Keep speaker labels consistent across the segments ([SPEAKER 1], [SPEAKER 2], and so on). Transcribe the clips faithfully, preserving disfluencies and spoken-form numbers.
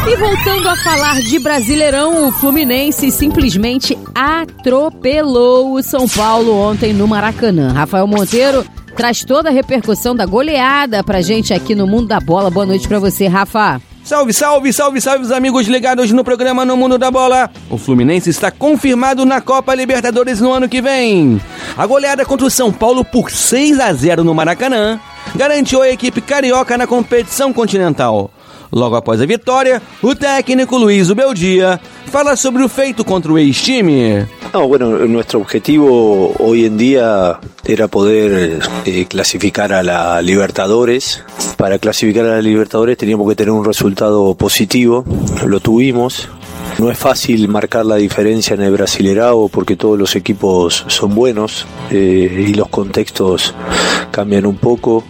[SPEAKER 1] E voltando a falar de Brasileirão, o Fluminense simplesmente atropelou o São Paulo ontem no Maracanã. Rafael Monteiro traz toda a repercussão da goleada pra gente aqui no Mundo da Bola. Boa noite pra você, Rafa.
[SPEAKER 2] Salve, salve, salve, salve os amigos ligados no programa No Mundo da Bola. O Fluminense está confirmado na Copa Libertadores no ano que vem. A goleada contra o São Paulo por seis a zero no Maracanã garantiu a equipe carioca na competição continental. Logo após a vitória, o técnico Luiz Ubeldia fala sobre o feito contra o ex-time.
[SPEAKER 3] No, bueno, nuestro objetivo hoy en día era poder eh, clasificar a la Libertadores. Para clasificar a la Libertadores teníamos que tener un resultado positivo, lo tuvimos. No es fácil marcar la diferencia en el Brasileirão porque todos los equipos son buenos eh, y los contextos cambian un poco.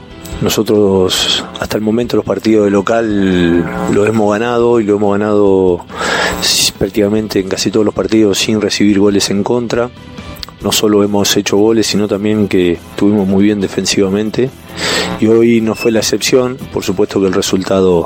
[SPEAKER 3] Nosotros hasta el momento los partidos de local los hemos ganado y lo hemos ganado prácticamente en casi todos los partidos sin recibir goles en contra. No solo hemos hecho goles, sino también que estuvimos muy bien defensivamente. Y hoy no fue la excepción. Por supuesto que el resultado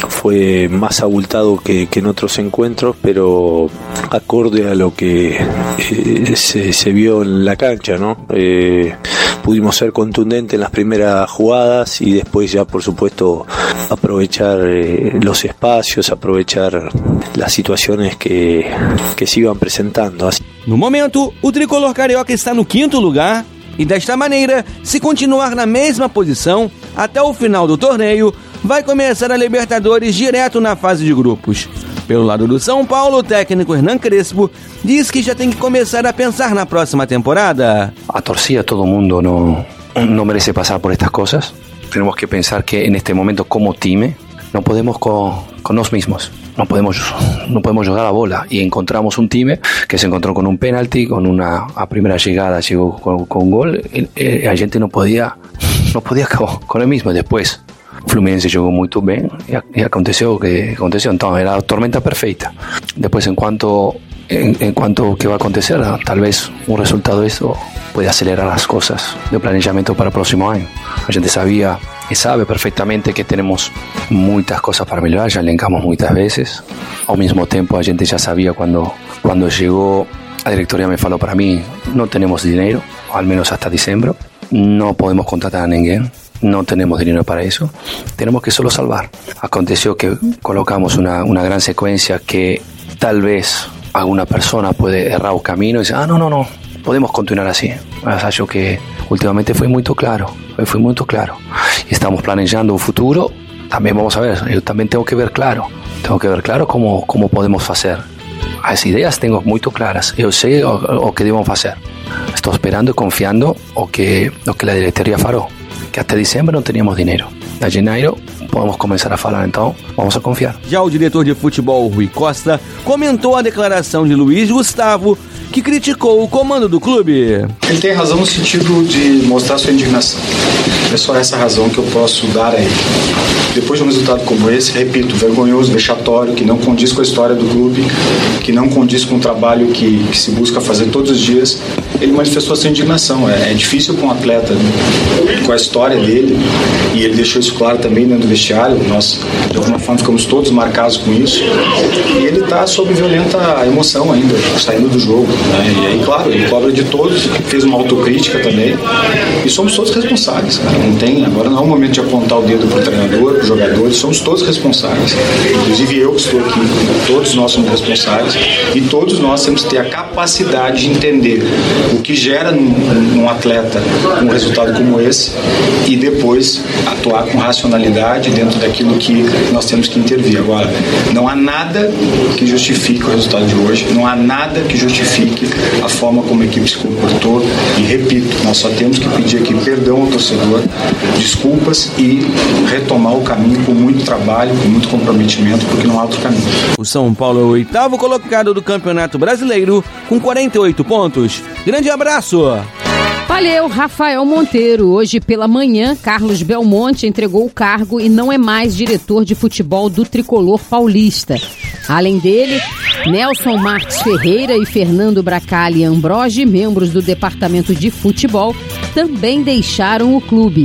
[SPEAKER 3] fue más abultado que, que en otros encuentros, pero acorde a lo que eh, se, se vio en la cancha, ¿no? Eh, pudimos ser contundentes en las primeras jugadas y después ya, por supuesto, aprovechar eh, los espacios, aprovechar las situaciones que, que se iban presentando.
[SPEAKER 2] No momento, o tricolor carioca está no quinto lugar e desta maneira, se continuar na mesma posição até o final do torneio, vai começar a Libertadores direto na fase de grupos. Pelo lado do São Paulo, o técnico Hernan Crespo diz que já tem que começar a pensar na próxima temporada.
[SPEAKER 4] A torcida, todo mundo no, no merece pasar por estas cosas. Tenemos que pensar que en este momento como time no podemos con, con nosotros mismos. No podemos, no podemos jugar a bola y encontramos un time que se encontró con un penalti, con una a primera llegada llegó con, con gol. Y, y a gente no podía, no podía acabar con el mismo. Después o Fluminense jogou muito bem e, e aconteceu o que aconteceu. Então era a tormenta perfeita. Depois, em quanto en, en cuanto que vai acontecer, talvez um resultado isso pode acelerar as coisas do planejamento para o próximo ano. A gente sabia e sabe perfeitamente que temos muitas coisas para melhorar, já elencamos muitas vezes. Ao mesmo tempo, a gente já sabia quando quando chegou, a diretoria me falou para mim, não temos dinheiro, ao menos até dezembro, não podemos contratar a ninguém. No tenemos dinero para eso, tenemos que solo salvar. Aconteció que colocamos una, una gran secuencia que tal vez alguna persona puede errar el camino y dice, ah, no, no, no, podemos continuar así. Acho que últimamente fue muy claro, fue muy claro. Y estamos planeando un futuro, también vamos a ver, yo también tengo que ver claro, tengo que ver claro cómo, cómo podemos hacer. As ideias tenho muito claras, eu sei o, o que devemos fazer. Estou esperando e confiando o que, o que a diretoria falou. Que até dezembro não teníamos dinheiro. A janeiro podemos começar a falar, então vamos a confiar.
[SPEAKER 2] Já o diretor de futebol, Rui Costa, comentou a declaração de Luiz Gustavo, que criticou o comando do clube.
[SPEAKER 5] Ele tem razão no sentido de mostrar sua indignação. É só essa razão que eu posso dar a ele. Depois de um resultado como esse, repito, vergonhoso, vexatório, que não condiz com a história do clube, que não condiz com o trabalho que, que se busca fazer todos os dias, ele manifestou sua indignação. É, é difícil para um atleta, com a história dele, e ele deixou isso claro também dentro do vestiário, nós de alguma forma ficamos todos marcados com isso, e ele está sob violenta emoção ainda, saindo do jogo, né? E aí, claro, ele cobra de todos, fez uma autocrítica também, e somos todos responsáveis, cara. Não tem, agora não é o momento de apontar o dedo para o treinador, para os jogadores, somos todos responsáveis, inclusive eu que estou aqui, todos nós somos responsáveis, e todos nós temos que ter a capacidade de entender o que gera num, num atleta um resultado como esse, e depois atuar com racionalidade dentro daquilo que nós temos que intervir. Agora, não há nada que justifique o resultado de hoje, não há nada que justifique a forma como a equipe se comportou, e repito, nós só temos que pedir aqui perdão ao torcedor, desculpas e retomar o caminho com muito trabalho, com muito comprometimento, porque não há outro caminho.
[SPEAKER 2] O São Paulo é o oitavo colocado do Campeonato Brasileiro com quarenta e oito pontos. Grande abraço!
[SPEAKER 1] Valeu, Rafael Monteiro. Hoje pela manhã, Carlos Belmonte entregou o cargo e não é mais diretor de futebol do tricolor paulista. Além dele, Nelson Marques Ferreira e Fernando Bracali Ambrogi, membros do departamento de futebol, também deixaram o clube.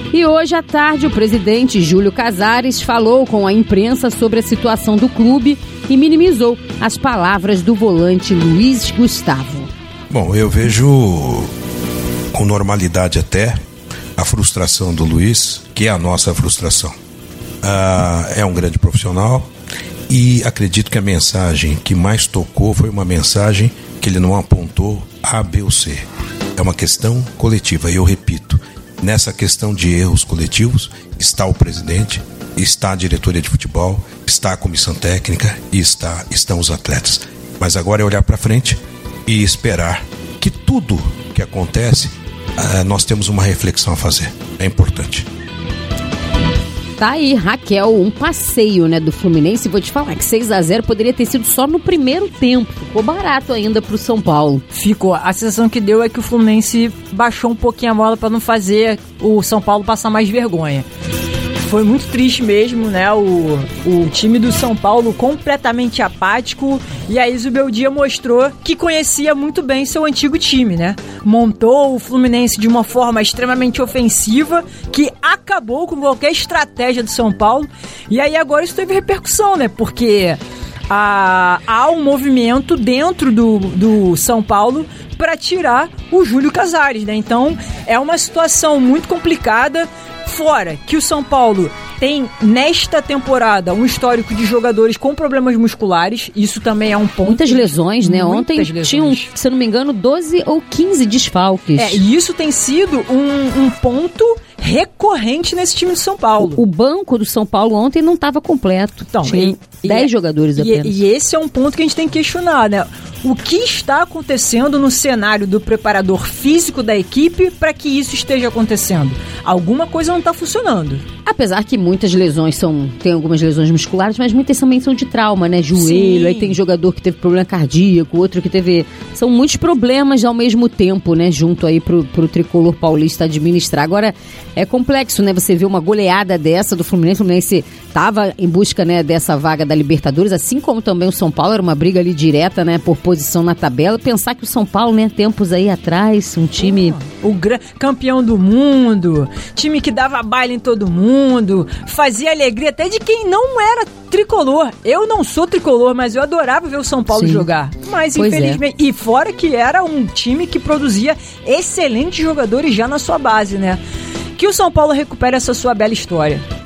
[SPEAKER 1] E hoje à tarde, o presidente Júlio Casares falou com a imprensa sobre a situação do clube e minimizou as palavras do volante Luiz Gustavo.
[SPEAKER 6] Bom, eu vejo com normalidade até a frustração do Luiz, que é a nossa frustração. Ah, é um grande profissional e acredito que a mensagem que mais tocou foi uma mensagem que ele não apontou A, B ou C. É uma questão coletiva, e eu repito, nessa questão de erros coletivos está o presidente, está a diretoria de futebol, está a comissão técnica e está, estão os atletas. Mas agora é olhar para frente e esperar que tudo que acontece, uh, nós temos uma reflexão a fazer. É importante.
[SPEAKER 1] Tá aí, Raquel, um passeio, né, do Fluminense. Vou te falar que seis a zero poderia ter sido só no primeiro tempo. Ficou barato ainda pro São Paulo.
[SPEAKER 7] Ficou. A sensação que deu é que o Fluminense baixou um pouquinho a bola para não fazer o São Paulo passar mais vergonha. Foi muito triste mesmo, né? O, o time do São Paulo completamente apático. E a Isubeldia mostrou que conhecia muito bem seu antigo time, né? Montou o Fluminense de uma forma extremamente ofensiva, que acabou com qualquer estratégia do São Paulo. E aí agora isso teve repercussão, né? Porque há, há um movimento dentro do, do São Paulo para tirar o Júlio Casares, né? Então é uma situação muito complicada. Fora que o São Paulo tem, nesta temporada, um histórico de jogadores com problemas musculares. Isso também é um ponto.
[SPEAKER 1] Muitas lesões, né? Ontem
[SPEAKER 7] lesões.
[SPEAKER 1] Tinham, se eu não me engano, doze ou quinze desfalques.
[SPEAKER 7] É, e isso tem sido um, um ponto recorrente nesse time de São Paulo.
[SPEAKER 1] O, o banco do São Paulo ontem não estava completo.
[SPEAKER 7] Então,
[SPEAKER 1] Tinha dez jogadores
[SPEAKER 7] e,
[SPEAKER 1] apenas.
[SPEAKER 7] E esse é um ponto que a gente tem que questionar, né? O que está acontecendo no cenário do preparador físico da equipe para que isso esteja acontecendo? Alguma coisa não está funcionando.
[SPEAKER 1] Apesar que muitas lesões são... Tem algumas lesões musculares, mas muitas também são de trauma, né? Joelho, Sim. Aí tem jogador que teve problema cardíaco, outro que teve... São muitos problemas ao mesmo tempo, né? Junto aí pro, pro tricolor paulista administrar. Agora, é complexo, né? Você vê uma goleada dessa do Fluminense. O Fluminense estava em busca, né, dessa vaga da Libertadores, assim como também o São Paulo. Era uma briga ali direta, né? Por posição na tabela. Pensar que o São Paulo, né? Tempos aí atrás, um time...
[SPEAKER 7] O gra- campeão do mundo, time que dava baile em todo mundo, fazia alegria até de quem não era tricolor. Eu não sou tricolor, mas eu adorava ver o São Paulo Sim. jogar. Mas
[SPEAKER 1] pois
[SPEAKER 7] infelizmente... É. E fora que era um time que produzia excelentes jogadores já na sua base, né? Que o São Paulo recupere essa sua bela história.